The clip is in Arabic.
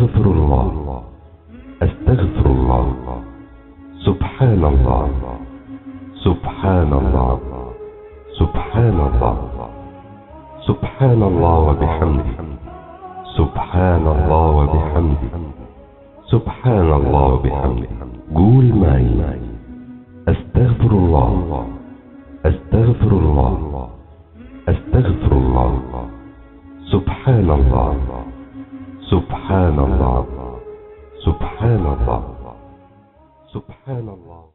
أستغفر الله، أستغفر الله، سبحان الله، سبحان الله، سبحان الله، سبحان الله وبحمده، سبحان الله وبحمده، سبحان الله وبحمده. قول معي: أستغفر الله، أستغفر الله، أستغفر الله، سبحان الله، سبحان الله، سبحان الله، سبحان الله.